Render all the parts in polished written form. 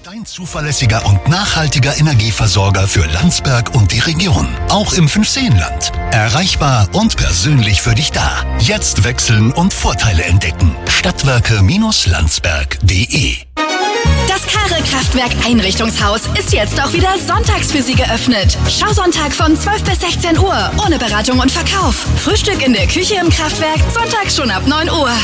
Dein zuverlässiger und nachhaltiger Energieversorger für Landsberg und die Region. Auch im Fünfseenland. Erreichbar und persönlich für dich da. Jetzt wechseln und Vorteile entdecken. Stadtwerke-landsberg.de. Das Karre-Kraftwerk Einrichtungshaus ist jetzt auch wieder sonntags für Sie geöffnet. Schausonntag von 12 bis 16 Uhr. Ohne Beratung und Verkauf. Frühstück in der Küche im Kraftwerk. Sonntags schon ab 9 Uhr.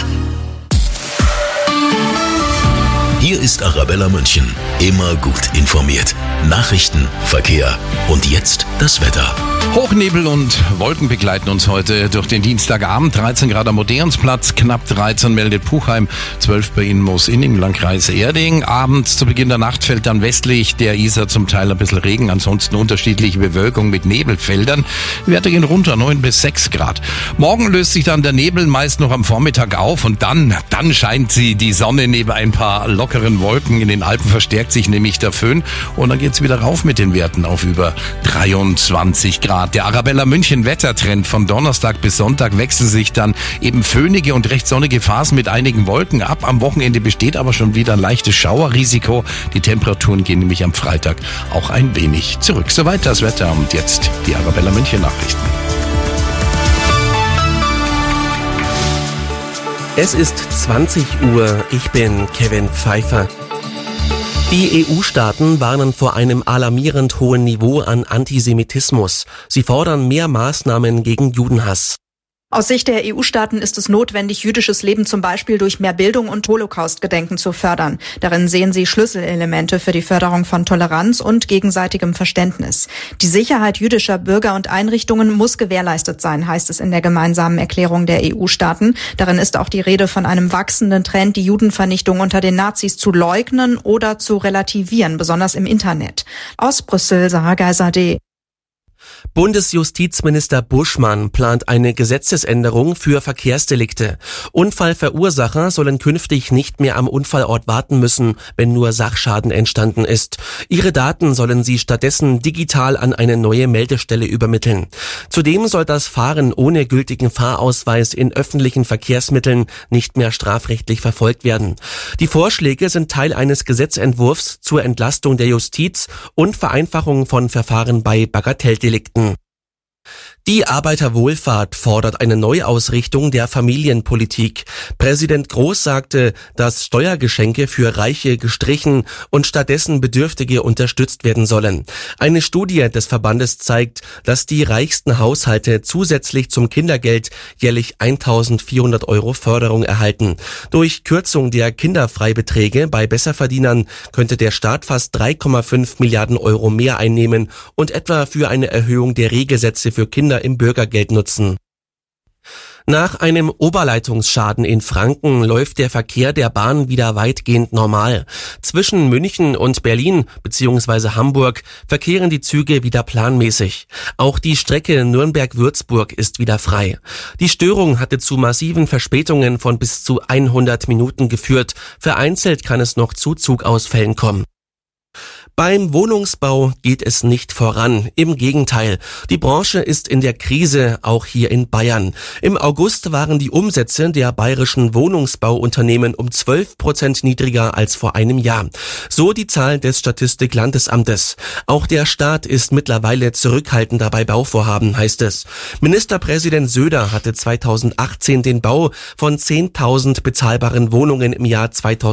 Hier ist Arabella München. Immer gut informiert. Nachrichten, Verkehr und jetzt das Wetter. Hochnebel und Wolken begleiten uns heute durch den Dienstagabend. 13 Grad am Odeonsplatz, knapp 13 meldet Puchheim, 12 bei Moos-Inning im Landkreis Erding. Abends zu Beginn der Nacht fällt dann westlich der Isar zum Teil ein bisschen Regen, ansonsten unterschiedliche Bewölkung mit Nebelfeldern. Werte gehen runter, 9 bis 6 Grad. Morgen löst sich dann der Nebel meist noch am Vormittag auf und dann scheint die Sonne neben ein paar lockeren Wolken. In den Alpen verstärkt sich nämlich der Föhn und dann geht's wieder rauf mit den Werten auf über 23 Grad. Der Arabella München Wettertrend von Donnerstag bis Sonntag wechseln sich dann eben föhnige und recht sonnige Phasen mit einigen Wolken ab. Am Wochenende besteht aber schon wieder ein leichtes Schauerrisiko. Die Temperaturen gehen nämlich am Freitag auch ein wenig zurück. Soweit das Wetter und jetzt die Arabella München Nachrichten. Es ist 20 Uhr. Ich bin Kevin Pfeiffer. Die EU-Staaten warnen vor einem alarmierend hohen Niveau an Antisemitismus. Sie fordern mehr Maßnahmen gegen Judenhass. Aus Sicht der EU-Staaten ist es notwendig, jüdisches Leben zum Beispiel durch mehr Bildung und Holocaust-Gedenken zu fördern. Darin sehen sie Schlüsselelemente für die Förderung von Toleranz und gegenseitigem Verständnis. Die Sicherheit jüdischer Bürger und Einrichtungen muss gewährleistet sein, heißt es in der gemeinsamen Erklärung der EU-Staaten. Darin ist auch die Rede von einem wachsenden Trend, die Judenvernichtung unter den Nazis zu leugnen oder zu relativieren, besonders im Internet. Aus Brüssel, Sarah Geiser-D. Bundesjustizminister Buschmann plant eine Gesetzesänderung für Verkehrsdelikte. Unfallverursacher sollen künftig nicht mehr am Unfallort warten müssen, wenn nur Sachschaden entstanden ist. Ihre Daten sollen sie stattdessen digital an eine neue Meldestelle übermitteln. Zudem soll das Fahren ohne gültigen Fahrausweis in öffentlichen Verkehrsmitteln nicht mehr strafrechtlich verfolgt werden. Die Vorschläge sind Teil eines Gesetzentwurfs zur Entlastung der Justiz und Vereinfachung von Verfahren bei Bagatelldelikten. Die Arbeiterwohlfahrt fordert eine Neuausrichtung der Familienpolitik. Präsident Groß sagte, dass Steuergeschenke für Reiche gestrichen und stattdessen Bedürftige unterstützt werden sollen. Eine Studie des Verbandes zeigt, dass die reichsten Haushalte zusätzlich zum Kindergeld jährlich 1.400 € Förderung erhalten. Durch Kürzung der Kinderfreibeträge bei Besserverdienern könnte der Staat fast 3,5 Milliarden € mehr einnehmen und etwa für eine Erhöhung der Regelsätze für Kinder im Bürgergeld nutzen. Nach einem Oberleitungsschaden in Franken läuft der Verkehr der Bahn wieder weitgehend normal. Zwischen München und Berlin bzw. Hamburg verkehren die Züge wieder planmäßig. Auch die Strecke Nürnberg-Würzburg ist wieder frei. Die Störung hatte zu massiven Verspätungen von bis zu 100 Minuten geführt. Vereinzelt kann es noch zu Zugausfällen kommen. Beim Wohnungsbau geht es nicht voran. Im Gegenteil, die Branche ist in der Krise, auch hier in Bayern. Im August waren die Umsätze der bayerischen Wohnungsbauunternehmen um 12% niedriger als vor einem Jahr. So die Zahl des Statistik-Landesamtes. Auch der Staat ist mittlerweile zurückhaltender bei Bauvorhaben, heißt es. Ministerpräsident Söder hatte 2018 den Bau von 10.000 bezahlbaren Wohnungen im Jahr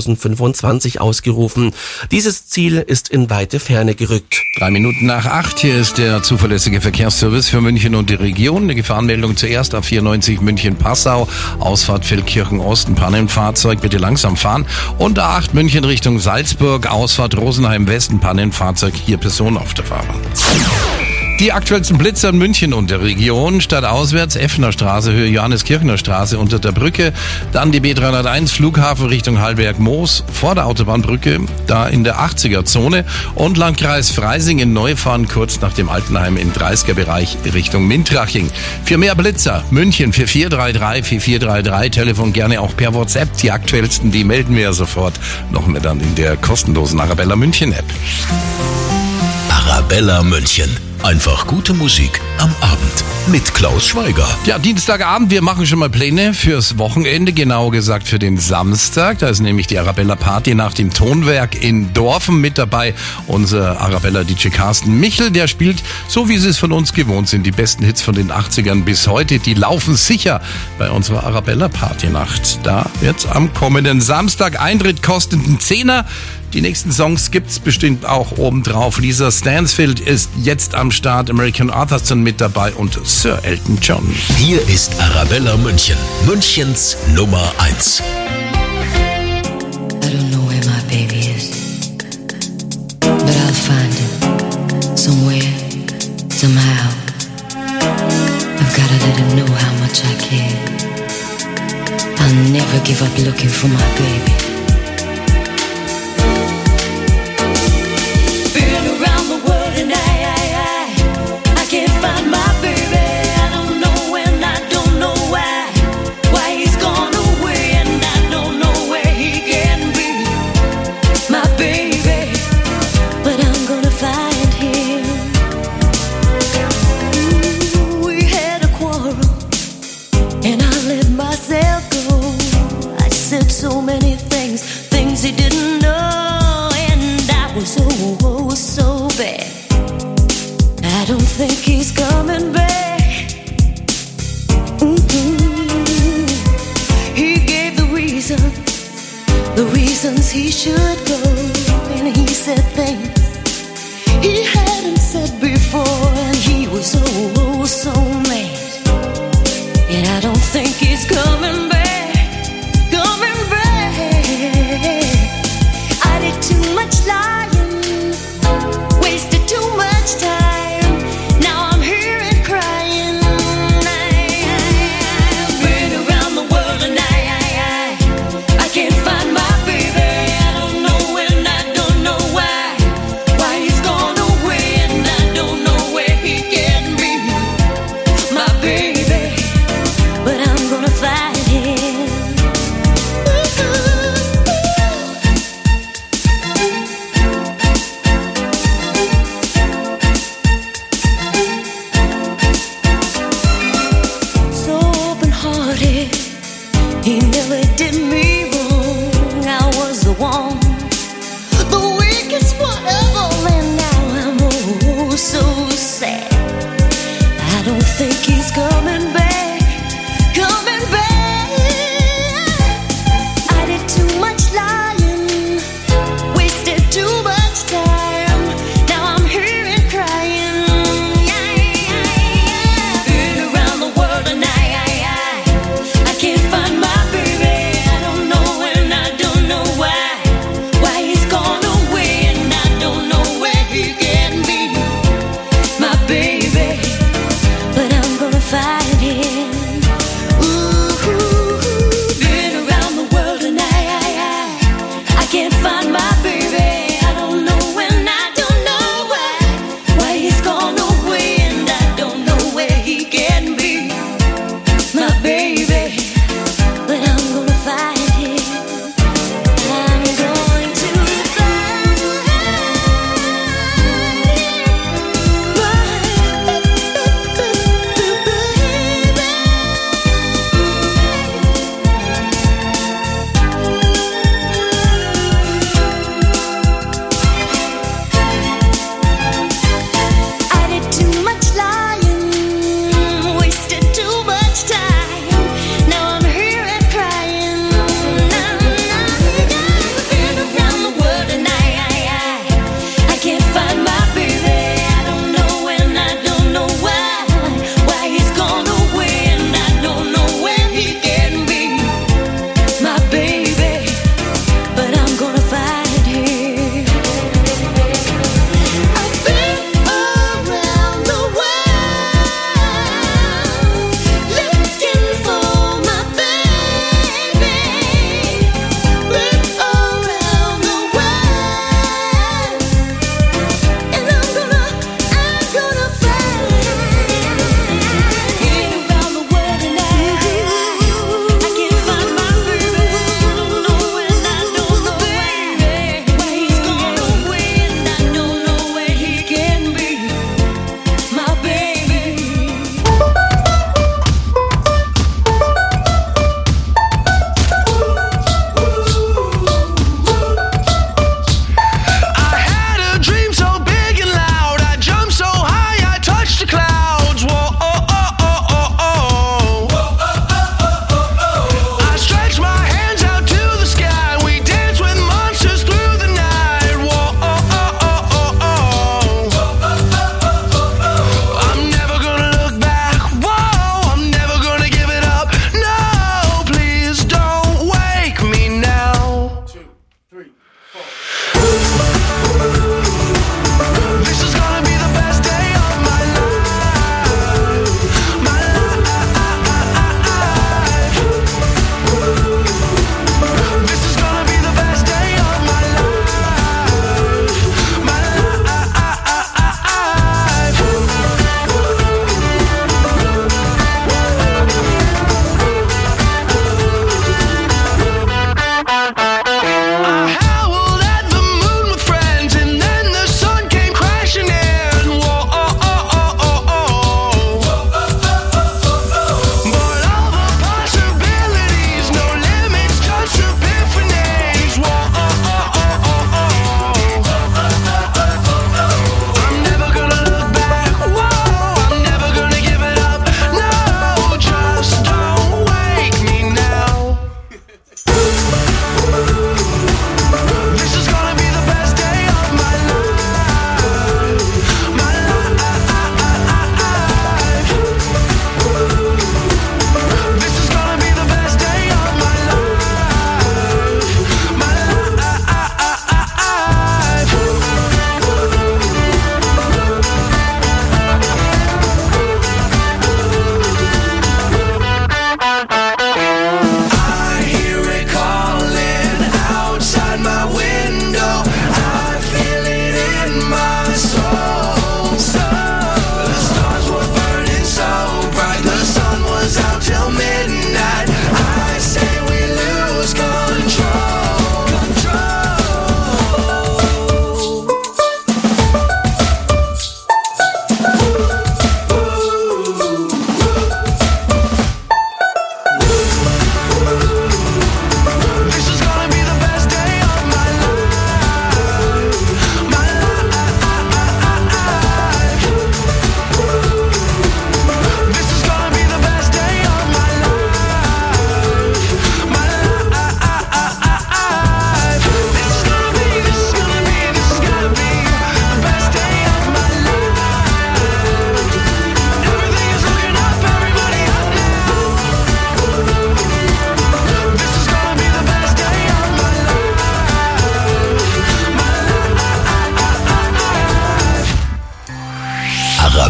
2025 ausgerufen. Dieses Ziel ist in weite Ferne gerückt. 7:03. Hier ist der zuverlässige Verkehrsservice für München und die Region. Eine Gefahrenmeldung zuerst auf 94 München-Passau. Ausfahrt Feldkirchen-Osten, Pannenfahrzeug, bitte langsam fahren. Und A8 München Richtung Salzburg, Ausfahrt Rosenheim-Westen, Pannenfahrzeug, hier Person auf der Fahrbahn. Die aktuellsten Blitzer in München und der Region. Stadtauswärts Effner Straße, Höhe Johannes-Kirchner Straße unter der Brücke. Dann die B301 Flughafen Richtung Hallberg-Moos vor der Autobahnbrücke, da in der 80er-Zone. Und Landkreis Freising in Neufahren kurz nach dem Altenheim im 30er-Bereich Richtung Mintraching. Für mehr Blitzer München 4433, Telefon gerne auch per WhatsApp. Die aktuellsten, die melden wir ja sofort. Noch mehr dann in der kostenlosen Arabella München App. Arabella München. Einfach gute Musik am Abend mit Klaus Schweiger. Ja, Dienstagabend, wir machen schon mal Pläne fürs Wochenende, genauer gesagt für den Samstag. Da ist nämlich die Arabella Party nach dem Tonwerk in Dorfen. Mit dabei unser Arabella-DJ Carsten Michel, der spielt, so wie Sie es von uns gewohnt sind, die besten Hits von den 80ern bis heute. Die laufen sicher bei unserer Arabella Party-Nacht. Da wird's am kommenden Samstag. Eintritt kostet einen Zehner. Die nächsten Songs gibt's bestimmt auch obendrauf. Lisa Stansfield ist jetzt am Start, American Arthurson mit dabei und Sir Elton John. Hier ist Arabella München, Münchens Nummer 1. I don't know where my baby is, but I'll find him somewhere, somehow. I've gotta let him know how much I care. I'll never give up looking for my baby. So many things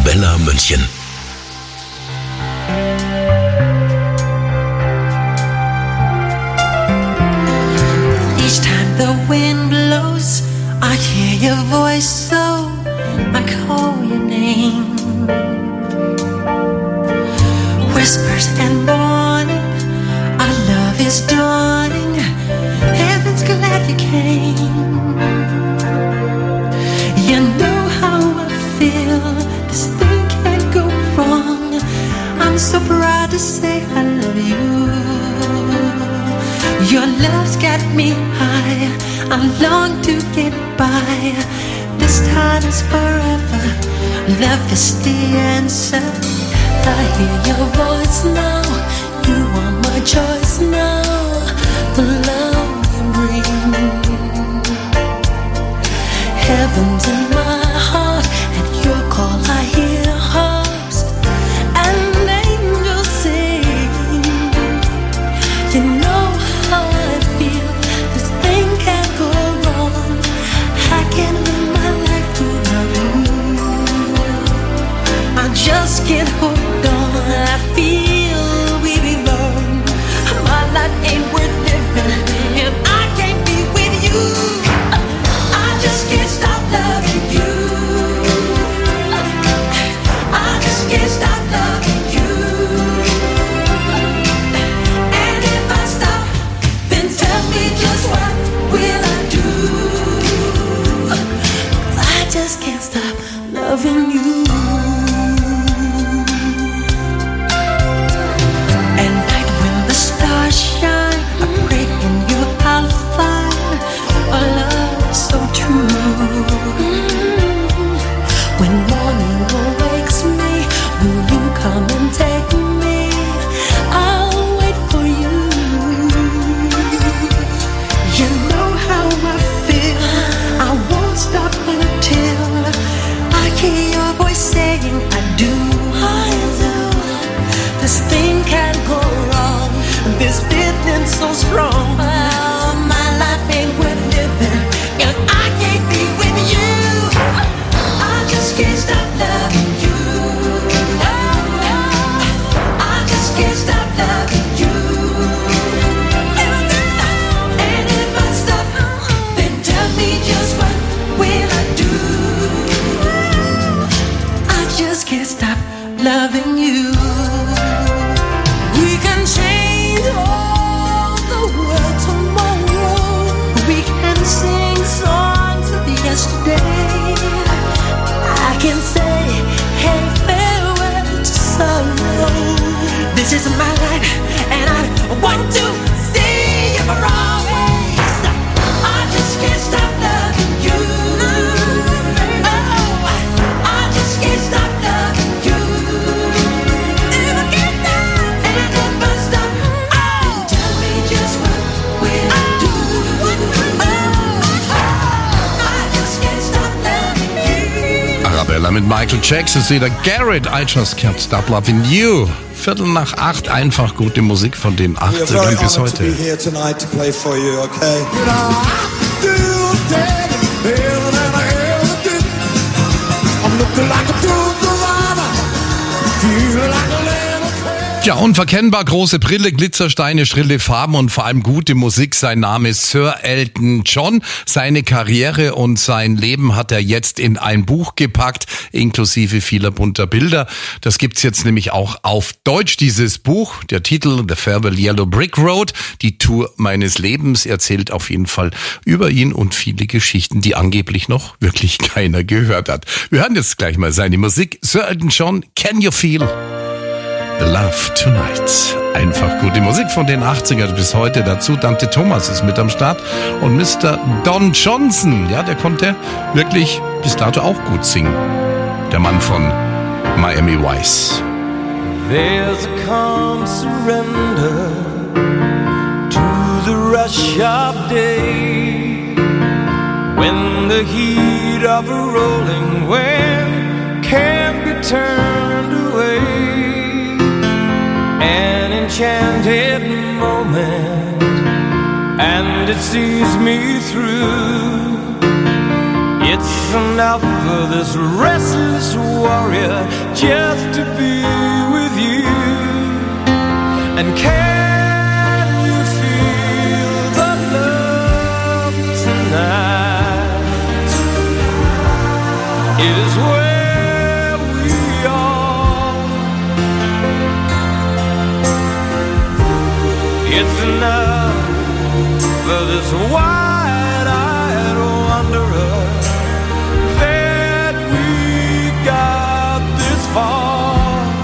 Arabella München. Each time the wind blows, I hear your voice, so I call your name. Whispers and warning, our love is dawning. Heaven's glad you came. You know how I feel, this thing can't go wrong. I'm so proud to say I love you. Your love's got me high, I long to get by. This time is forever, love is the answer. I hear your voice now, you are my choice now. The love you bring, heaven's in my heart. At your call I hear harps and angels sing. You know how I feel, this thing can't go wrong. I can't live my life without you. I just can't hold on, I feel we belong. My life ain't worth living if I can't be with you. I just can't stop loving you. I just can't stop loving you. And if I stop, then tell me just what will I do? 'Cause I just can't stop loving you. Shine, I pray in you I'll find a love so true. When morning awakes me, will you come and take me? I'll wait for you. You know how I feel, I won't stop until I hear your voice saying I do. I do. This thing can't go wrong, this feeling so strong. Oh, my life ain't worth living if I can't be with you. I just can't stop loving you. I just can't stop loving you. And if I stop, then tell me just what will I do? I just can't stop loving you. We can change all the world tomorrow. We can sing songs of yesterday. I can say, hey, farewell to sorrow. This is my life, and I want to see you for always. I just can't stop loving you. Oh, I just can't stop loving you. Arabella mit Michael Jackson ist wieder Garrett. I just can't stop loving you. 7:45, einfach gute Musik von den 80ern bis heute. Ja, unverkennbar, große Brille, Glitzersteine, schrille Farben und vor allem gute Musik. Sein Name ist Sir Elton John. Seine Karriere und sein Leben hat er jetzt in ein Buch gepackt, inklusive vieler bunter Bilder. Das gibt's jetzt nämlich auch auf Deutsch, dieses Buch. Der Titel The Farewell Yellow Brick Road, die Tour meines Lebens, erzählt auf jeden Fall über ihn und viele Geschichten, die angeblich noch wirklich keiner gehört hat. Wir hören jetzt gleich mal seine Musik. Sir Elton John, Can You Feel The Love Tonight? Einfach gute Musik von den 80ern bis heute. Dazu Dante Thomas ist mit am Start und Mr. Don Johnson. Ja, der konnte wirklich bis dato auch gut singen. Der Mann von Miami Vice. There's a calm surrender to the rush of day, when the heat of a rolling wave can't be turned away. An enchanted moment, and it sees me through. It's It's enough for this restless warrior just to be with you. And can you feel the love tonight? It is where we are. It's enough for this wide-eyed wanderer that we got this far.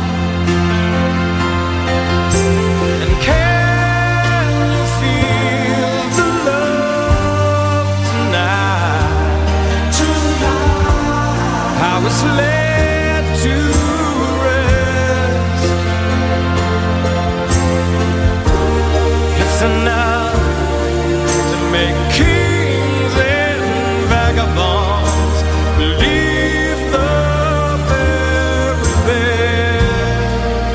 And can you feel the love tonight? How it's led to rest. It's enough to make kings and vagabonds believe the very best.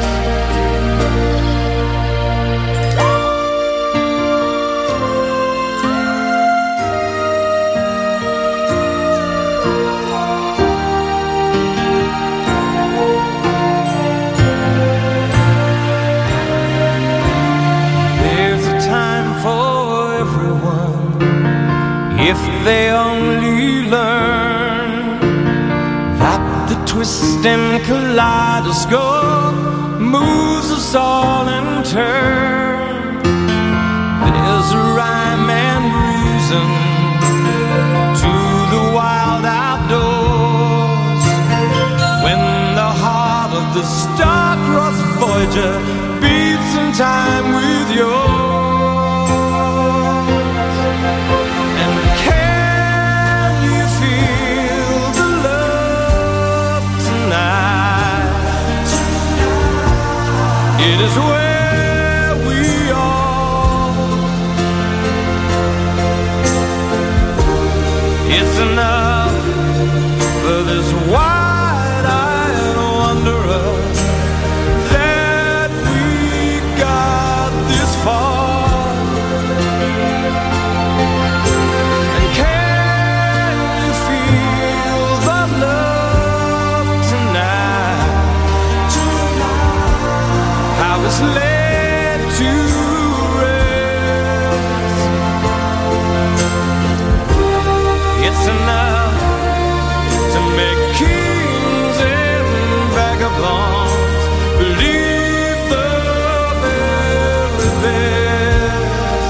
There's a time for everyone if they only learn that the twist and kaleidoscope moves us all in turn. There's a rhyme and reason to the wild outdoors when the heart of the star-crossed Voyager beats in time with yours. And can you feel the love tonight? It is where we are. It's enough for this wide-eyed wanderer that we got this far. And can you feel the love tonight? How it's led to rest. It's enough to make kings and vagabonds believe the very best.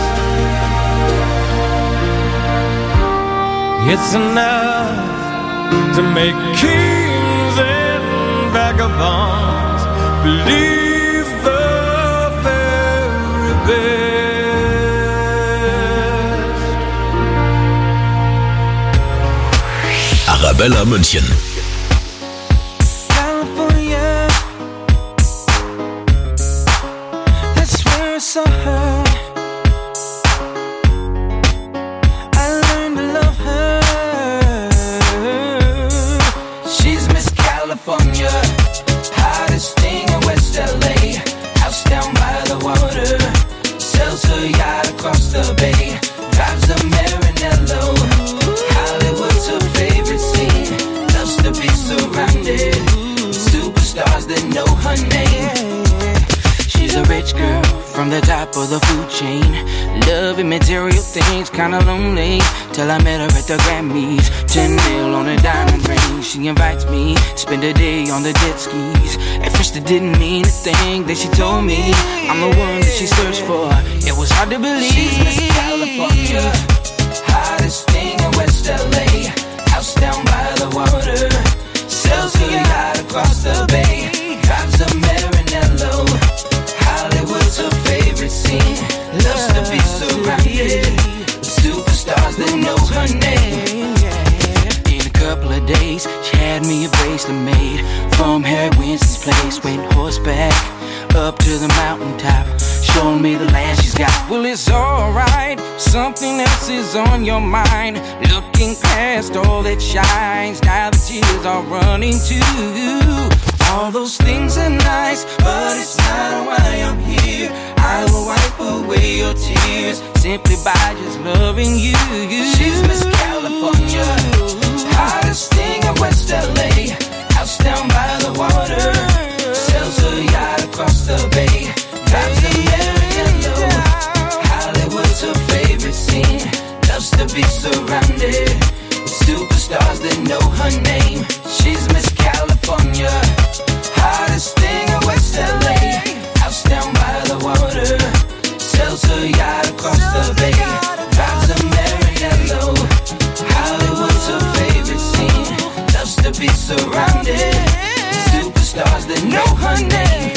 It's enough to make kings and vagabonds believe the very best. Arabella München. California, that's where I saw her. I learned to love her. She's Miss California, hottest thing in West LA. House down by the water, sells her yacht across the bay, drives a Maranello. Hollywood's her favorite scene, loves to be surrounded with superstars that know her name. She's a rich girl from the top of the food chain, loving material things, kinda lonely, till I met her at the Grammys. 10 mil on a diamond ring, she invites me, spend a day on the jet skis. At first it didn't mean a thing, then she told me I'm the one that she searched for. It was hard to believe. She's Miss California, hottest thing in West LA. House down by the water, sells her yacht across the bay, drives a Maranello. Hollywood's her favorite scene, loves to be surrounded with superstars that know her name. In a couple of days, she had me a bracelet made from Harry Winston's place. Went horseback up to the mountaintop, showing me the land she's got. Well, it's alright, something else is on your mind. Looking past all that shines, now the tears are running too. All those things are nice, but it's not why I'm here. I will wipe away your tears simply by just loving you. She's Miss California, hottest Superstars that know her name. She's Miss California, hottest thing in West LA. House down by the water, sells her yacht across the bay. Drives a Maranello, Hollywood's her favorite scene. Loves to be surrounded, superstars that know her name.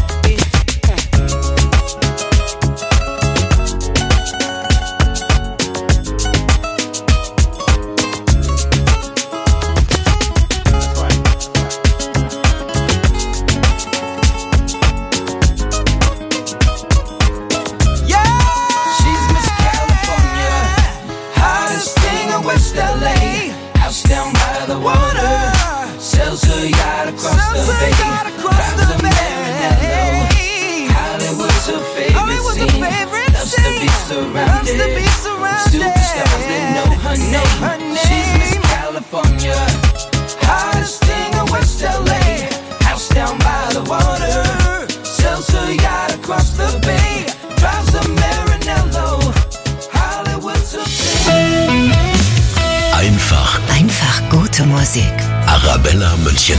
Einfach gute Musik. Arabella München.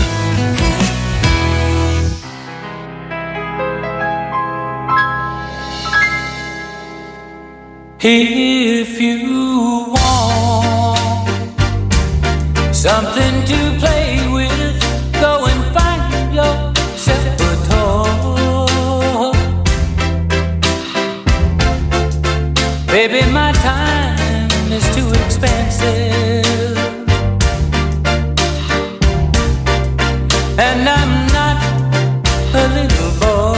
If you want something to play with, go and find yourself a toy. Baby, my time is too expensive, and I'm not a little boy.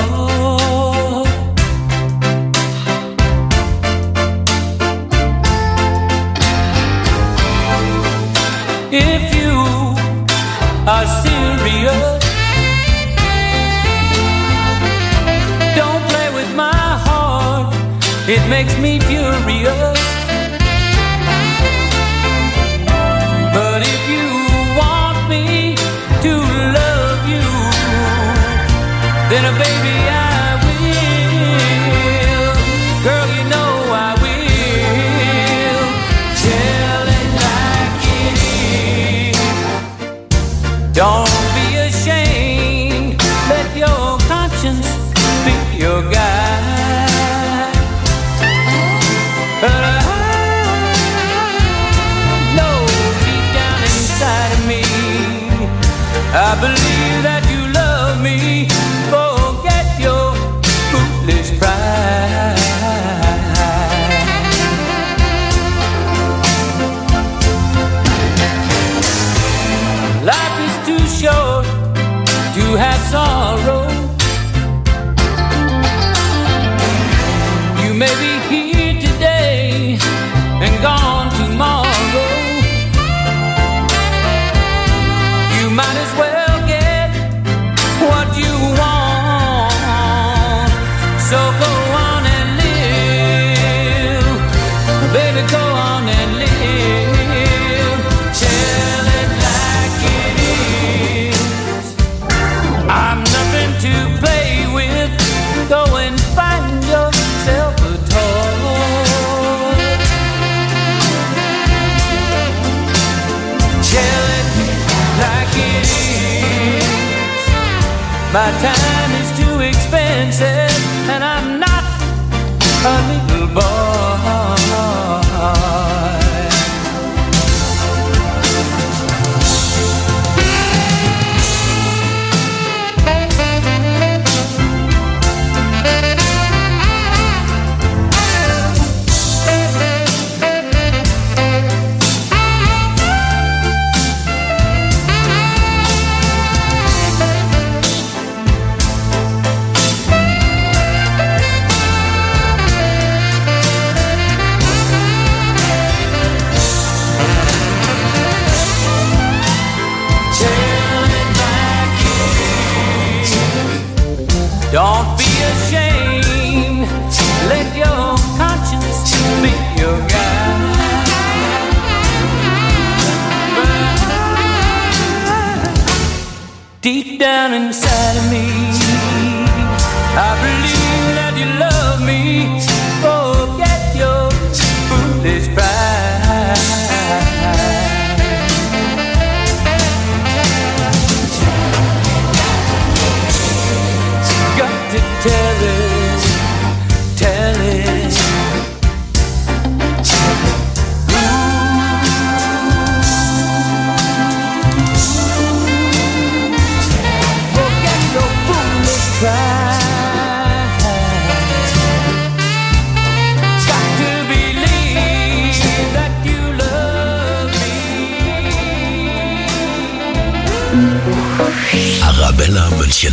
If you are serious, don't play with my heart, it makes me furious. But if you want me to love you, then baby I will. Girl, you know I will. Tell it like it is. Don't be ashamed, let your conscience be your guide. But I know deep down inside of me, I believe that you love me. Forget your foolish pride. Life is too short to have sorrow. You may be here today and gone tomorrow. You might as well get what you want. So go on and live, baby, go on and live. Tell it like it is. I'm nothing to play with. Go and find yourself a toy. Tell it like it is. My time is too expensive, and I'm not a little boy. Don't be ashamed, let your conscience be your guide. Deep down inside of me, I believe that you love me. Forget your foolish pride. Arabella München.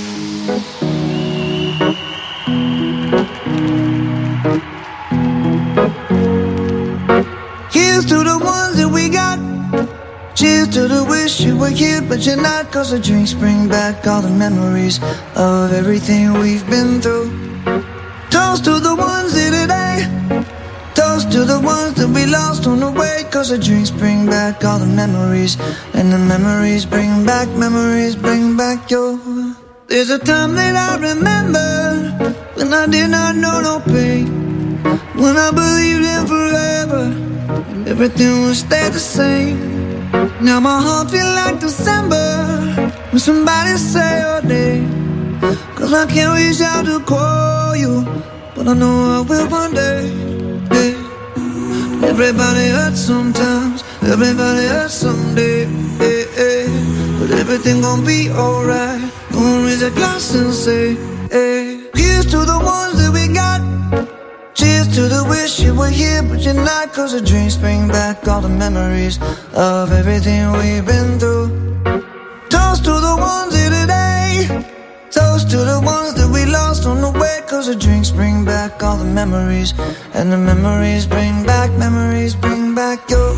Here's to the ones that we got. Cheers to the wish you were here, but you're not. 'Cause the drinks bring back all the memories of everything we've been through. Toast to the ones here today. Toast to the ones that we lost on the way. 'Cause the drinks bring back all the memories. And the memories bring back your. There's a time that I remember when I did not know no pain. When I believed in forever and everything would stay the same. Now my heart feel like December when somebody say your name. 'Cause I can't reach out to call you, but I know I will one day. Yeah. Everybody hurts sometimes, everybody hurts someday. Yeah, yeah. But everything gon' be alright. Gonna raise a glass and say, hey. Here's to the ones that we got. Cheers to the wish you were here, but you're not. 'Cause the drinks bring back all the memories of everything we've been through. Toast to the ones here today. Toast to the ones that we lost on the way. 'Cause the drinks bring back all the memories. And the memories bring back your. Memories bring back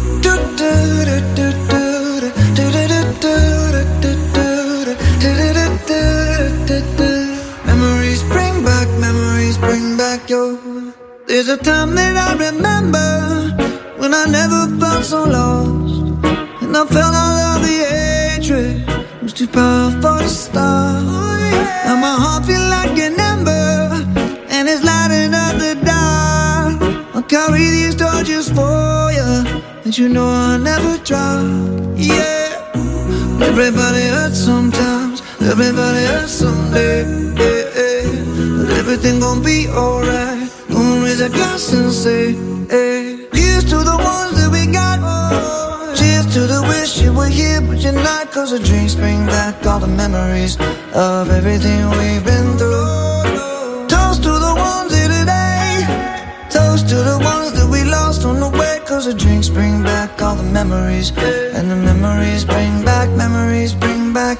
your. There's a time that I remember when I never felt so lost, and I felt all of the hatred was too powerful to stop. Now my heart feel like an ember, and it's lighting up the dark. I'll carry these torches for you, and you know I'll never drop. Yeah, everybody hurts sometimes, everybody hurts someday. Yeah, yeah. But everything gon' be alright. Gonna raise a glass and say, hey. Here's to the ones that we got. Cheers to the wish you were here, but you're not. 'Cause the drinks bring back all the memories of everything we've been through. Toast to the ones here today. Toast to the ones that we lost on the way. 'Cause the drinks bring back all the memories. And the memories bring back your. Memories bring back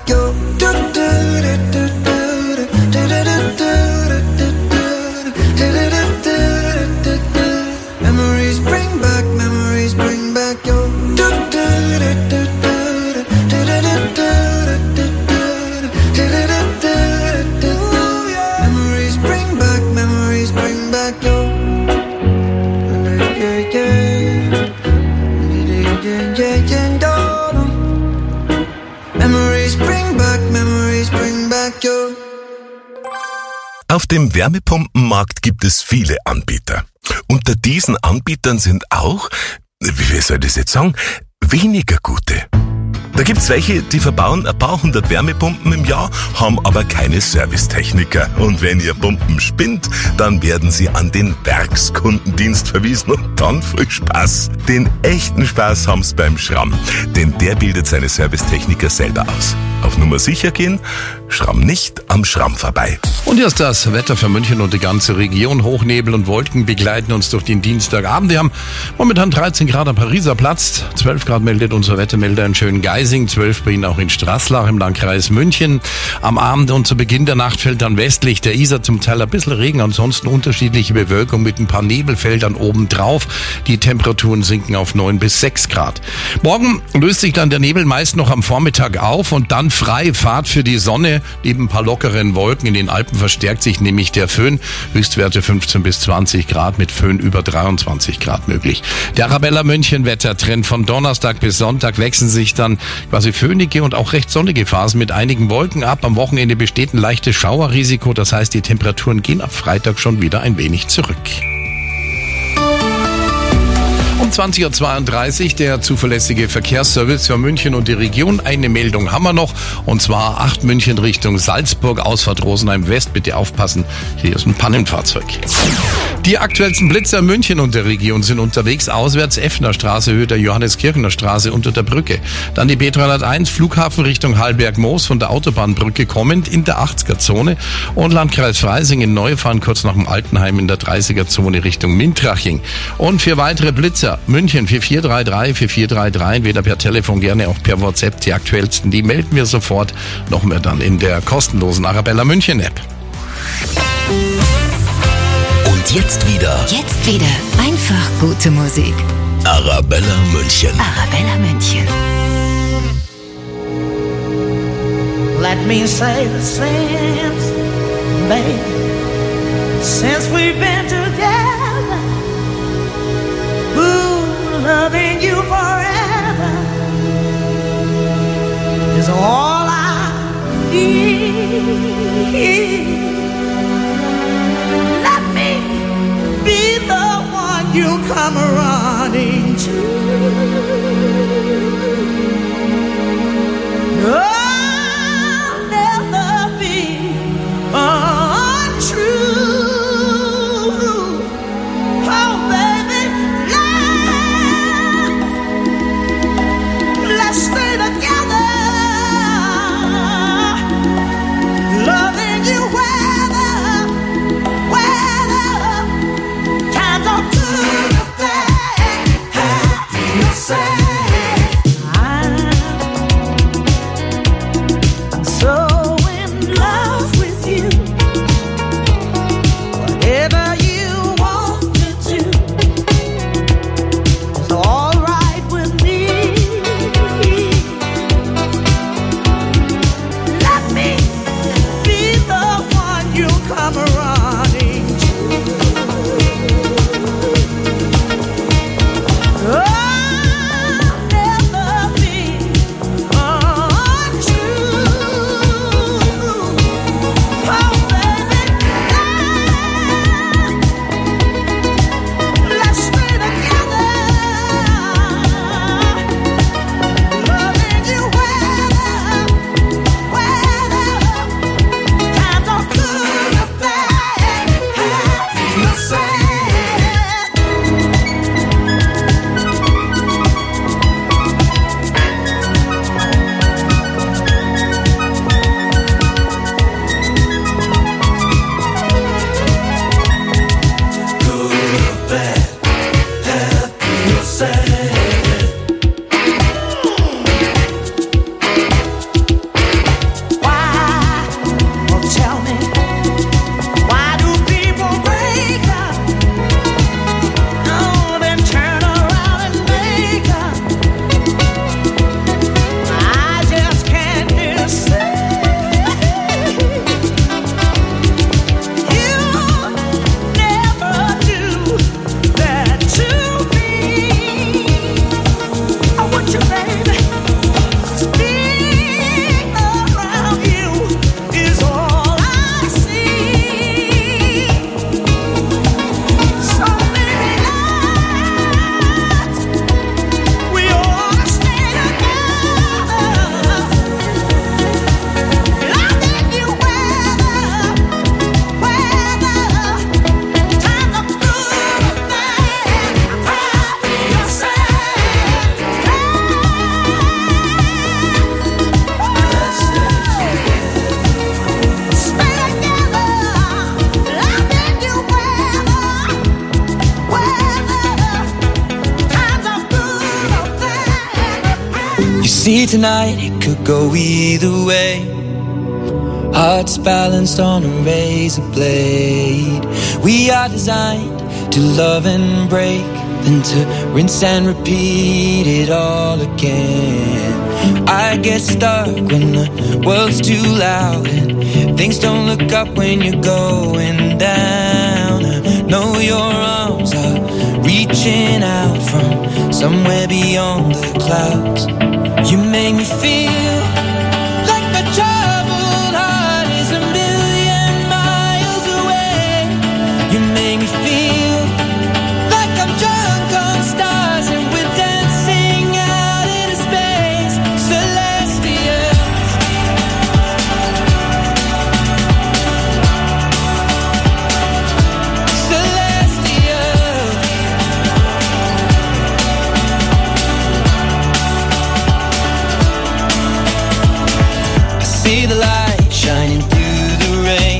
your. Memories bring back your. Memories bring back your. Auf dem Wärmepumpenmarkt gibt es viele Anbieter. Unter diesen Anbietern sind auch, wie soll ich das jetzt sagen, weniger gute. Da gibt's welche, die verbauen ein paar hundert Wärmepumpen im Jahr, haben aber keine Servicetechniker. Und wenn ihr Pumpen spinnt, dann werden sie an den Werkskundendienst verwiesen und dann viel Spaß. Den echten Spaß haben's beim Schramm, denn der bildet seine Servicetechniker selber aus. Auf Nummer sicher gehen, Schramm nicht am Schramm vorbei. Und hier ist das Wetter für München und die ganze Region. Hochnebel und Wolken begleiten uns durch den Dienstagabend. Wir haben momentan 13 Grad am Pariser Platz, 12 Grad meldet unser Wettermelder in Schöngeising, 12 bei Ihnen auch in Straßlach im Landkreis München. Am Abend und zu Beginn der Nacht fällt dann westlich der Isar zum Teil ein bisschen Regen, ansonsten unterschiedliche Bewölkung mit ein paar Nebelfeldern obendrauf. Die Temperaturen sinken auf 9 bis 6 Grad. Morgen löst sich dann der Nebel meist noch am Vormittag auf und dann freie Fahrt für die Sonne. Neben ein paar lockeren Wolken in den Alpen verstärkt sich nämlich der Föhn. Höchstwerte 15 bis 20 Grad mit Föhn über 23 Grad möglich. Der Arabella München Wettertrend von Donnerstag bis Sonntag wechseln sich dann quasi föhnige und auch recht sonnige Phasen mit einigen Wolken ab. Am Wochenende besteht ein leichtes Schauerrisiko. Das heißt, die Temperaturen gehen ab Freitag schon wieder ein wenig zurück. Um 20.32 Uhr der zuverlässige Verkehrsservice für München und die Region. Eine Meldung haben wir noch, und zwar 8 München Richtung Salzburg, Ausfahrt Rosenheim West. Bitte aufpassen, hier ist ein Pannenfahrzeug. Die aktuellsten Blitzer München und der Region sind unterwegs. Auswärts Effner Straße, Höhe der Johannes-Kirchener Straße unter der Brücke. Dann die B301 Flughafen Richtung Hallberg-Moos von der Autobahnbrücke kommend in der 80er-Zone. Und Landkreis Freising in Neufahren kurz nach dem Altenheim in der 30er-Zone Richtung Mintraching. Und 4 weitere Blitzer Nutzer München 4433, entweder per Telefon, gerne auch per WhatsApp, die aktuellsten, die melden wir sofort noch mehr dann in der kostenlosen Arabella München App. Und jetzt wieder einfach gute Musik. Arabella München. Arabella München. Let me say the same, baby, since we've been together. Ooh, loving you forever is all I need. Let me be the one you come running to. I'll never be untrue. Oh, baby, let's stay together. Loving you whether times are good or bad, happy or sad. I'm so in love with you. Whatever you want to do is all right with me. Let me be the one you come running to. I'll never be untrue. Oh, baby, let's stay together. Loving you whether times are good or bad, happy or sad. Tell me, why do people break up? Oh, then turn around and make up. I just can't decide. You never do that to me. I want you, baby. Being around you is all I see. So many nights we ought to stay together. Loving you whether times are good or bad, happy or sad. Stay together, loving you whether times are good or bad. You see, tonight it could go either way. Hearts balanced on a razor blade. We are designed to love and break, then to rinse and repeat it all again. I get stuck when the world's too loud and things don't look up when you're going down. I know your arms are reaching out from somewhere beyond the clouds. You make me feel like my troubled heart is a million miles away. You make me feel like I'm drunk on stars and we're dancing out into space, celestial. Celestial. I see the light shining through the rain,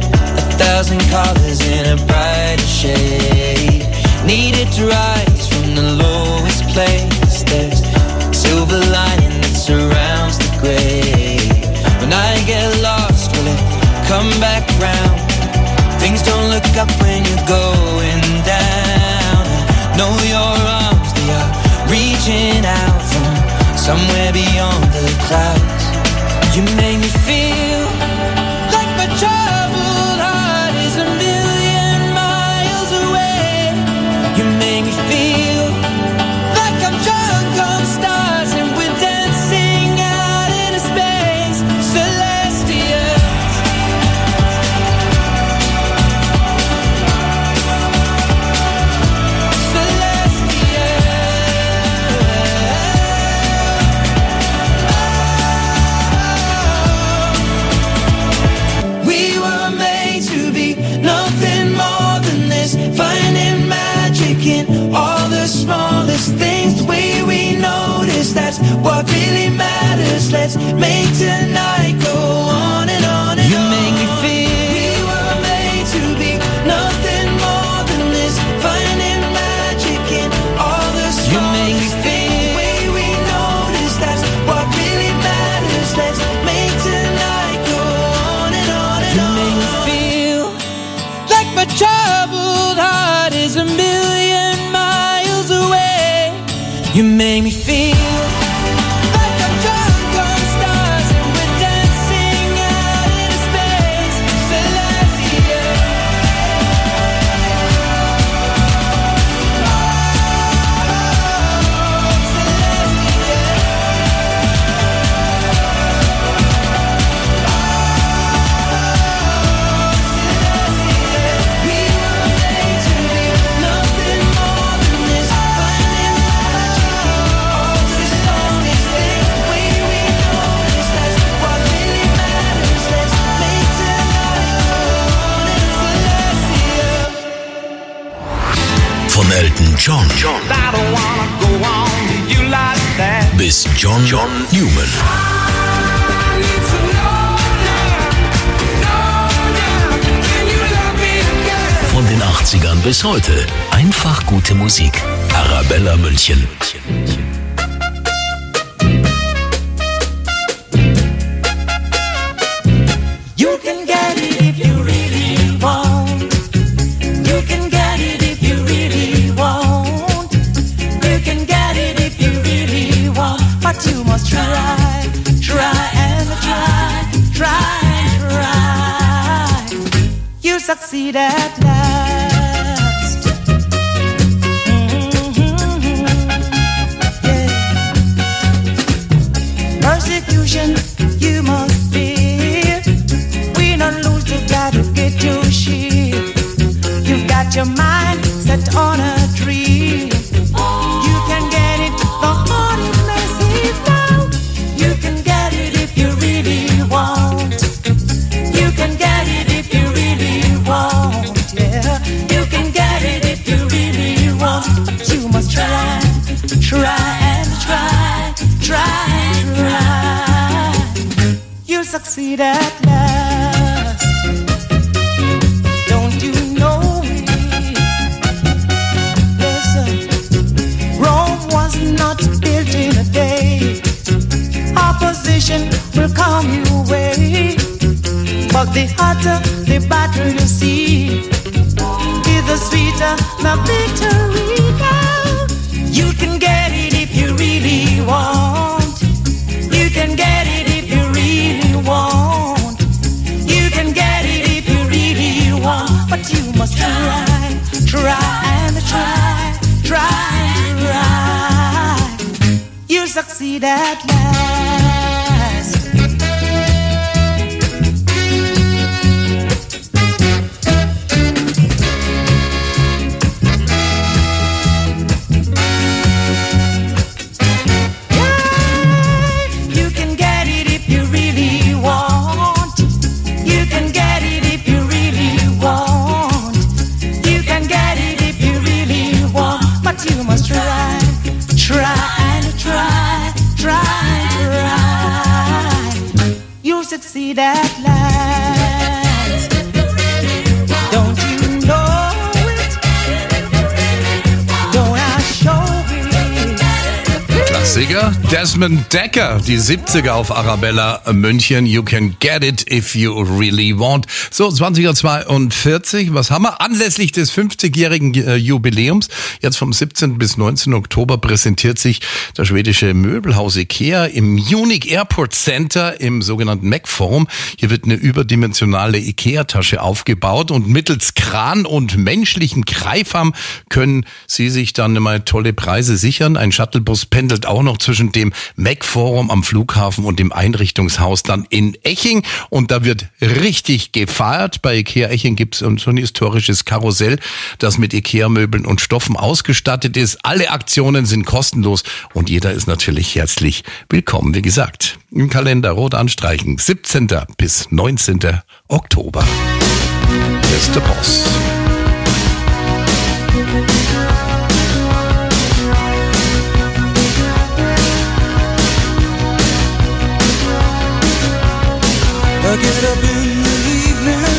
1,000 colors in a brighter shade. Needed to rise from in the lowest place, there's silver lining that surrounds the gray. When I get lost, will it come back round? Things don't look up when you're going down. I know your arms, they are reaching out from somewhere beyond the clouds. You make me feel like my troubled heart is a million miles away. You make me feel like I'm drunk on stars and we're dancing out in a space celestial. We were made to be nothing more than this, finding magic in all the smallest things. The way we notice, that's what really matters. Let's make tonight go on and on and on. You make me feel we were made to be nothing more than this, finding magic in all the smallest things. The way we notice, that's what really matters. Let's make tonight go on and on and on. You make me feel like my troubled heart is a million miles away. You make me feel like I'm drunk on stars and we're dancing out in space celestial. We were made to be nothing more than this, finding magic in all the smallest things. The way we notice, that's what really matters. Let's make tonight go on and celestial. Von Elton John bis John Newman. Von den 80ern bis heute. Einfach gute Musik. Arabella München. You can get it if you really want. You can get it if you really want. You can get it if you really want. But you must try and try. You succeed at last. Yeah. Persecution you must fear. Win or lose, you gotta get your share. You've got your mind set on a dream. You can get it, the heart is massive now. You can get it if you really want. You can get it if you really want, yeah. You can get it if you really want. But you must try. You'll succeed at last. Don't you know it? Listen, Rome was not built in a day. Opposition will come your way, but the hotter the battle you see, is the sweeter the victory now. You can get it if you really want. You can get it if you really want. You can get it if you really want. But you must try and try. You'll succeed at last. You can get it if you really want. You can get it if you really want. You can get it if you really want. But you must try and try. You'll succeed at last. Don't you know it? Don't I show Desmond Decker, die 70er auf Arabella München. You can get it if you really want. So, 20.42 Uhr. Was haben wir? Anlässlich des 50-jährigen Jubiläums, jetzt vom 17. bis 19. Oktober, präsentiert sich das schwedische Möbelhaus IKEA im Munich Airport Center im sogenannten Mac Forum. Hier wird eine überdimensionale IKEA-Tasche aufgebaut und mittels Kran und menschlichen Greifarm können Sie sich dann mal tolle Preise sichern. Ein Shuttlebus pendelt auch noch zwischen dem Mac Forum am Flughafen und dem Einrichtungshaus dann in Eching. Und da wird richtig gefeiert. Bei IKEA Eching gibt es so ein historisches Karussell, das mit IKEA-Möbeln und Stoffen ausgestattet ist. Alle Aktionen sind kostenlos und jeder ist natürlich herzlich willkommen. Wie gesagt, im Kalender rot anstreichen. 17. bis 19. Oktober. Hier ist der Boss. I get up in the evening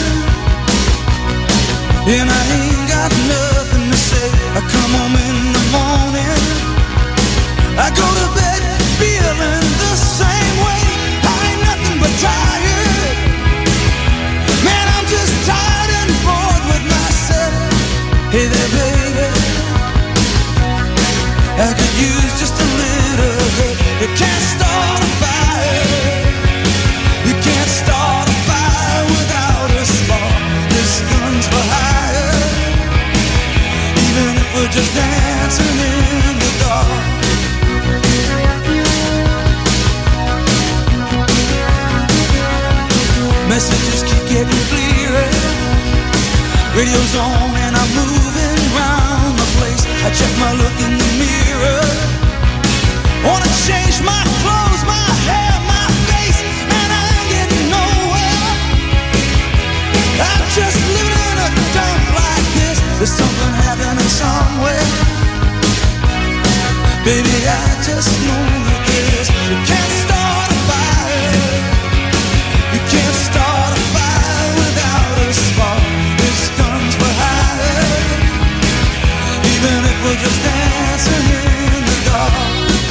and I ain't got nothing to say. I come home in the morning, I go to bed feeling the same way. I ain't nothing but tired. Man, I'm just tired and bored with myself. Hey there, baby, I could use just a little help. You can't start a fire. You can't start a fire without a spark. This gun's for hire. Even if we're just dancing in the dark. Messages keep getting clearer. Radio's on and I'm moving round the place. I check my look in the mirror. Wanna change my clothes, my hair, my face, and I ain't getting nowhere. I'm just living in a dump like this. There's something happening somewhere. Baby, I just know that this. You can't start a fire. You can't start a fire without a spark. This gun's for hire. Even if we're just dancing in the dark.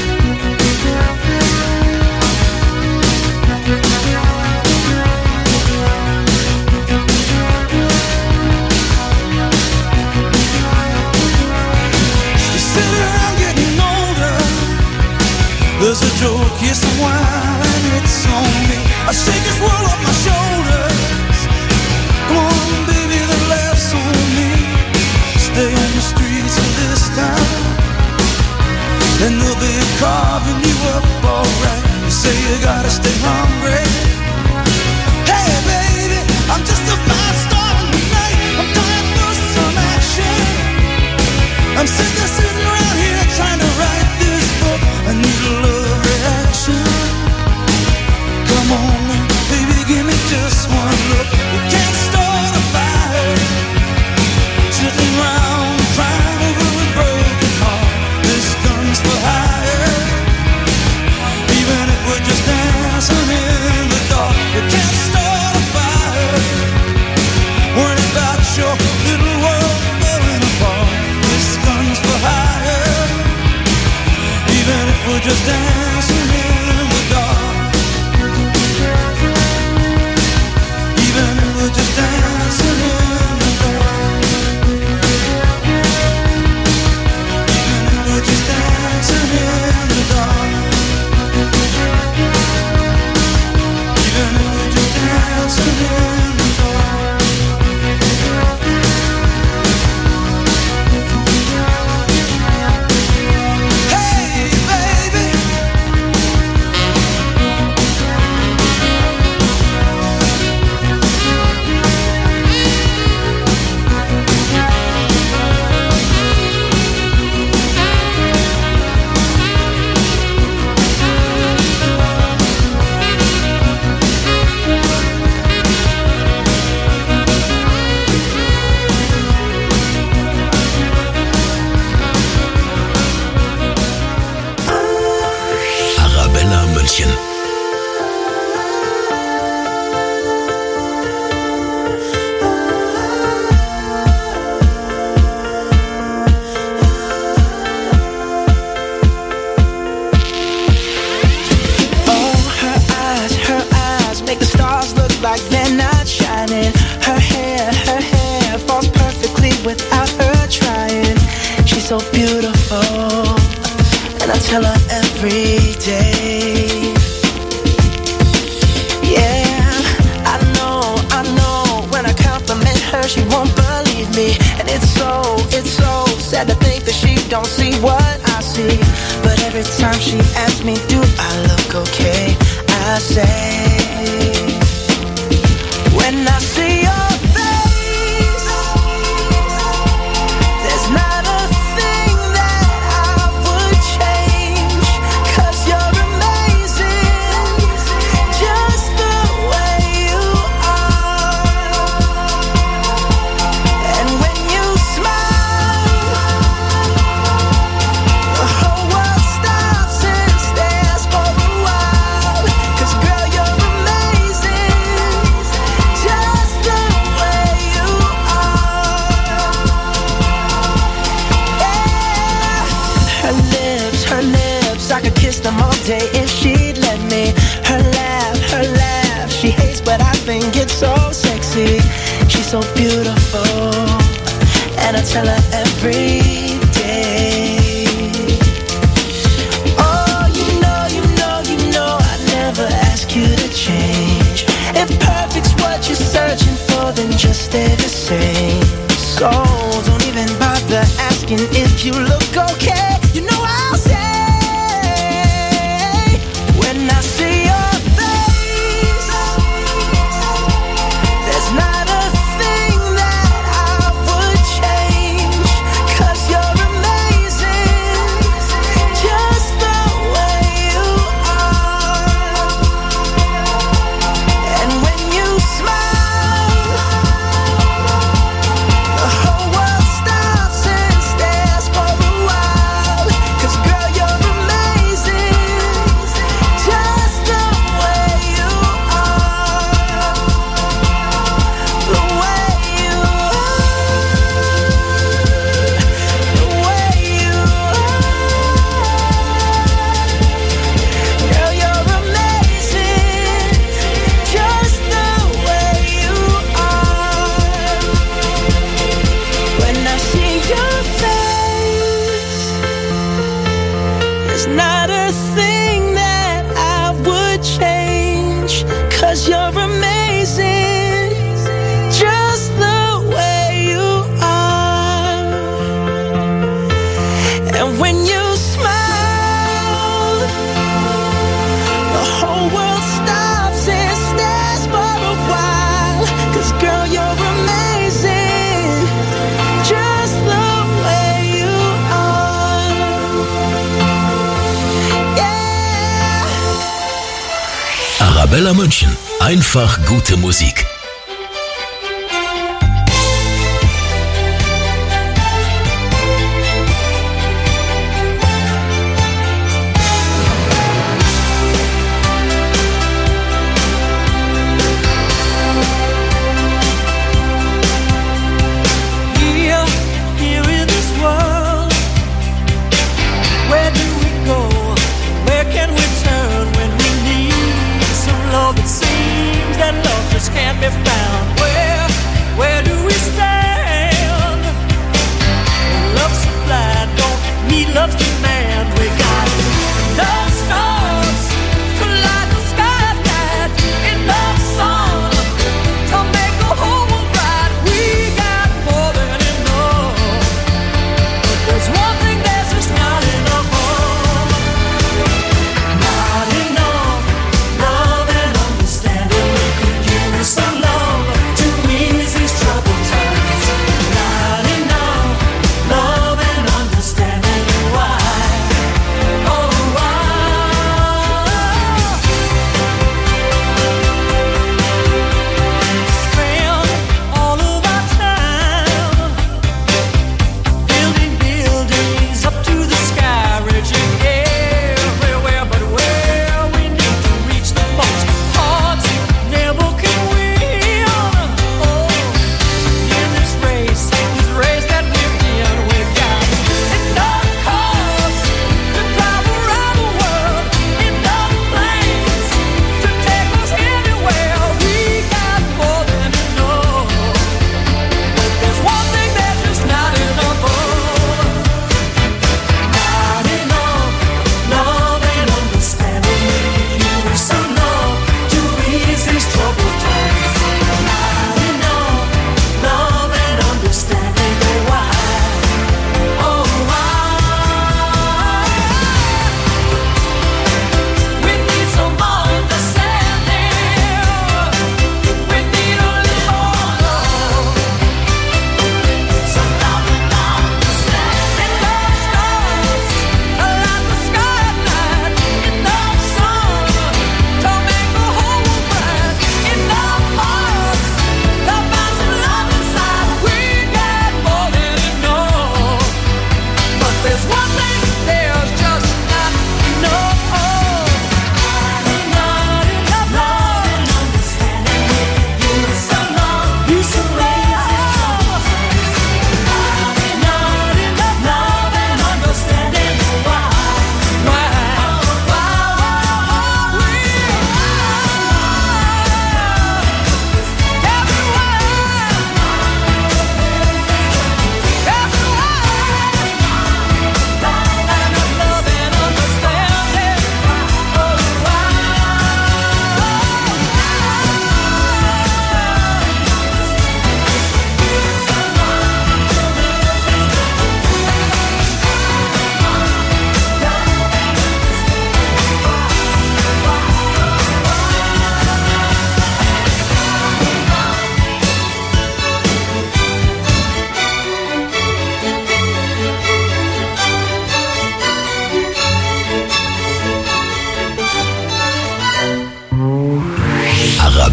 There's a joke, here's some wine, it's on me. I shake this world off my shoulders. Come on, baby, the laughs on me. Stay on the streets of this town, and they'll be carving you up alright. You say you gotta stay hungry. Hey, baby, I'm just a fast star tonight. I'm dying for some action. I'm sick of sitting around here trying to write this book. I need a love reaction. Come on, baby, give me just one look. You can't start a fire sitting around crying over a broken heart. This gun's for hire. Even if we're just dancing in the dark, you can't start a fire. Worrying about your little world falling apart. This gun's for hire. Even if we're just dancing in the dark. Even if we're just dancing in the dark. Even if we're just dancing in the dark. Even if we're just dancing in the dark. Hey, baby. Arabella München. like they're not shining. Her hair falls perfectly without her trying. She's so beautiful, and I tell her every day. Yeah, I know, when I compliment her, she won't believe me. And it's so sad to think that she don't see what I see. But every time she asks me, do I look okay, I say, when I see your face, there's not a thing that I would change. 'Cause you're amazing, just the way you are. And when you smile, the whole world stops and stares for a while. 'Cause girl, you're amazing, just the way you are. Yeah. Her lips, I could kiss them all day if she'd let me. Her laugh, she hates but I think it's so sexy. She's so beautiful, and I tell her every day. Oh, you know, I never ask you to change. If perfect's what you're searching for, then just stay the same. So don't even bother asking if you look okay. You know I'll say, when I see your face, there's not a thing that I would change. 'Cause you're amazing, just the way you are. And when you smile, the whole world stops and stares for a while. 'Cause girl, you're amazing, just the way you are. The way you are. The way you are. Girl, you're amazing, just the way you are. When I see your face, there's not a thing that I would change. 'Cause you're amazing, just the way you are. And when you smile, the whole world stops and stares for a while. 'Cause girl, you're amazing, just the way you are. Yeah. Arabella München. Einfach gute Musik. Here in this world, where do we go? Where can we turn when we need some love? It seems that love just can't be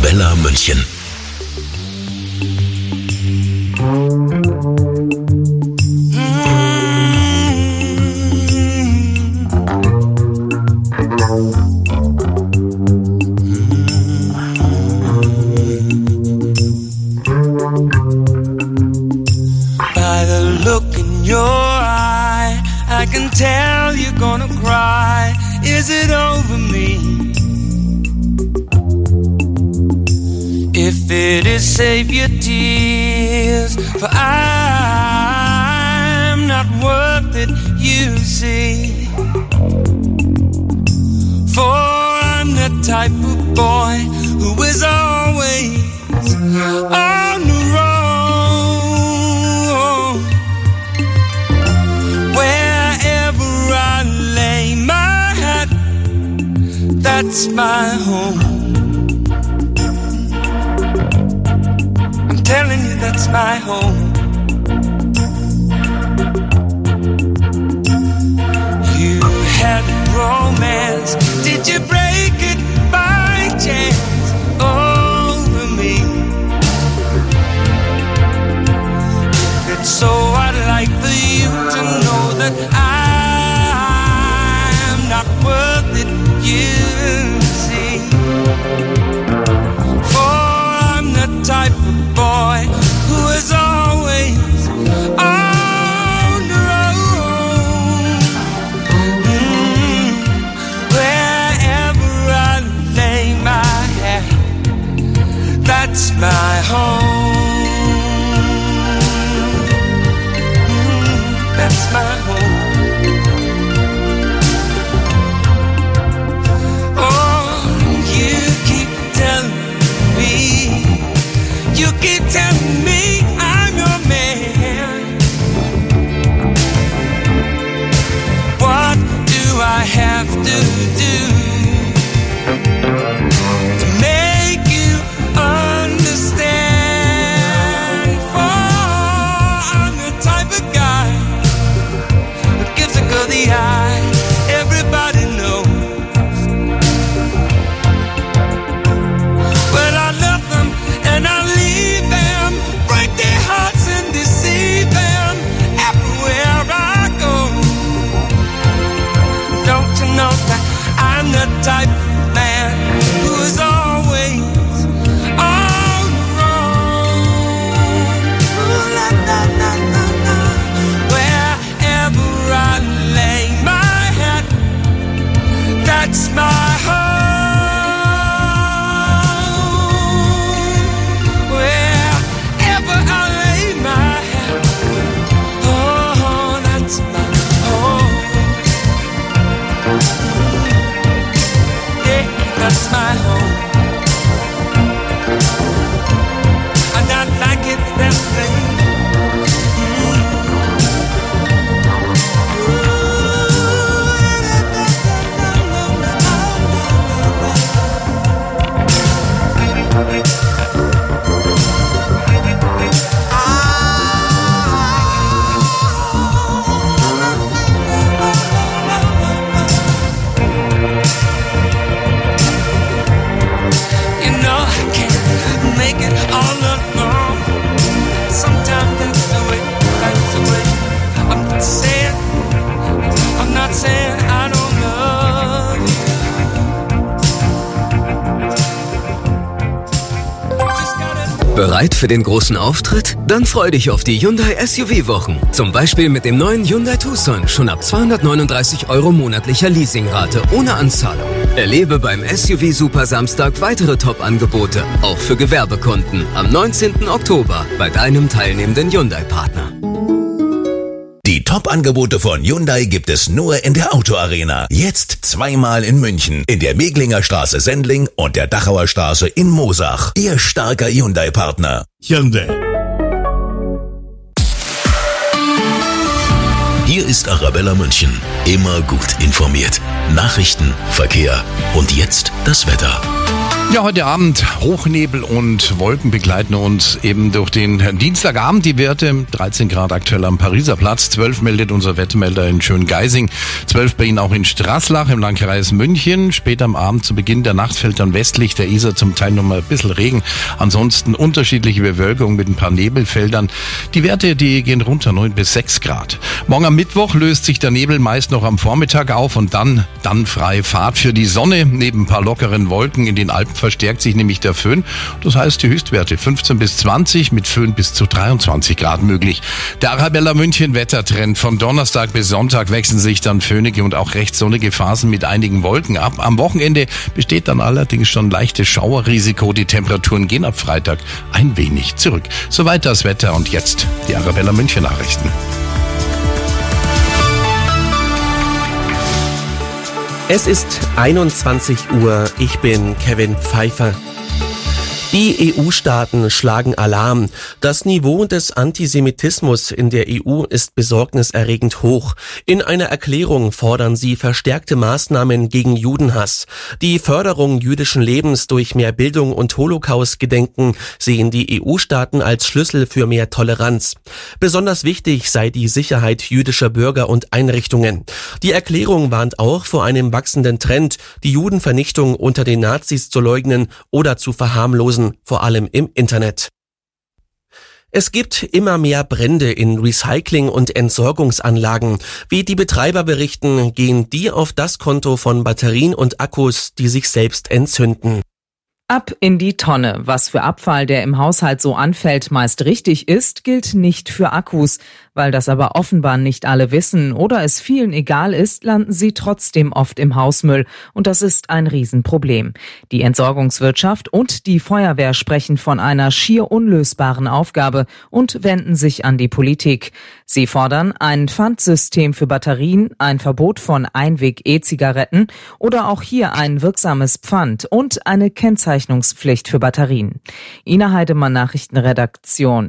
Arabella München. By the look in your eye, I can tell you're gonna cry. Is it over me? If it is, save your tears, for I'm not worth it, you see. For I'm the type of boy who is always on the road. Wherever I lay my hat, that's my home. I'm telling you, that's my home. You had romance, did you break it by chance over me? If it's so, I'd like for you to know that I'm not worth it, you see. For I'm the type of boy who is always on the road. Wherever I lay my head, that's my home. That's my home. Oh, you keep telling me, you keep telling me I'm your man. What do I have to do to make you understand? For I'm the type of guy who gives a girl the eye. Everybody knows. But I love them and I leave them, break their hearts and deceive them everywhere I go. Don't you know that I'm the type of man who is always on the road? Ooh, la, la, la, la, la. Wherever I lay my head, that's my home. Wherever I lay my head, oh, that's my home. Yeah, that's my home. And I like it that way. You know I can't make it all alone. Sometimes that's the way, that's the way. I'm not saying I don't love you. Bereit für den großen Auftritt? Dann freu dich auf die Hyundai SUV-Wochen. Zum Beispiel mit dem neuen Hyundai Tucson schon ab 239 € monatlicher Leasingrate ohne Anzahlung. Erlebe beim SUV Super Samstag weitere Top-Angebote, auch für Gewerbekunden, am 19. Oktober bei deinem teilnehmenden Hyundai-Partner. Die Top-Angebote von Hyundai gibt es nur in der Autoarena. Jetzt zweimal in München, in der Meglinger Straße Sendling und der Dachauer Straße in Moosach. Ihr starker Hyundai-Partner. Hyundai. Hier ist Arabella München. Immer gut informiert. Nachrichten, Verkehr und jetzt das Wetter. Ja, heute Abend Hochnebel und Wolken begleiten uns eben durch den Dienstagabend. Die Werte 13 Grad aktuell am Pariser Platz, 12 meldet unser Wettermelder in Schöngeising, 12 bei Ihnen auch in Straßlach im Landkreis München. Später am Abend zu Beginn der Nacht fällt dann westlich der Isar zum Teil noch mal ein bisschen Regen. Ansonsten unterschiedliche Bewölkung mit ein paar Nebelfeldern. Die Werte, die gehen runter 9 bis 6 Grad. Morgen am Mittwoch löst sich der Nebel meist noch am Vormittag auf und dann freie Fahrt für die Sonne. Neben ein paar lockeren Wolken in den Alpen verstärkt sich nämlich der Föhn. Das heißt, die Höchstwerte 15 bis 20, mit Föhn bis zu 23 Grad möglich. Der Arabella München Wettertrend. Von Donnerstag bis Sonntag wechseln sich dann föhnige und auch recht sonnige Phasen mit einigen Wolken ab. Am Wochenende besteht dann allerdings schon leichtes Schauerrisiko. Die Temperaturen gehen ab Freitag ein wenig zurück. Soweit das Wetter und jetzt die Arabella München Nachrichten. Es ist 21 Uhr. Ich bin Kevin Pfeiffer. Die EU-Staaten schlagen Alarm. Das Niveau des Antisemitismus in der EU ist besorgniserregend hoch. In einer Erklärung fordern sie verstärkte Maßnahmen gegen Judenhass. Die Förderung jüdischen Lebens durch mehr Bildung und Holocaust-Gedenken sehen die EU-Staaten als Schlüssel für mehr Toleranz. Besonders wichtig sei die Sicherheit jüdischer Bürger und Einrichtungen. Die Erklärung warnt auch vor einem wachsenden Trend, die Judenvernichtung unter den Nazis zu leugnen oder zu verharmlosen, vor allem im Internet. Es gibt immer mehr Brände in Recycling- und Entsorgungsanlagen. Wie die Betreiber berichten, gehen die auf das Konto von Batterien und Akkus, die sich selbst entzünden. Ab in die Tonne. Was für Abfall, der im Haushalt so anfällt, meist richtig ist, gilt nicht für Akkus. Weil das aber offenbar nicht alle wissen oder es vielen egal ist, landen sie trotzdem oft im Hausmüll. Und das ist ein Riesenproblem. Die Entsorgungswirtschaft und die Feuerwehr sprechen von einer schier unlösbaren Aufgabe und wenden sich an die Politik. Sie fordern ein Pfandsystem für Batterien, ein Verbot von Einweg-E-Zigaretten oder auch hier ein wirksames Pfand und eine Kennzeichnungspflicht für Batterien. Ina Heidemann, Nachrichtenredaktion.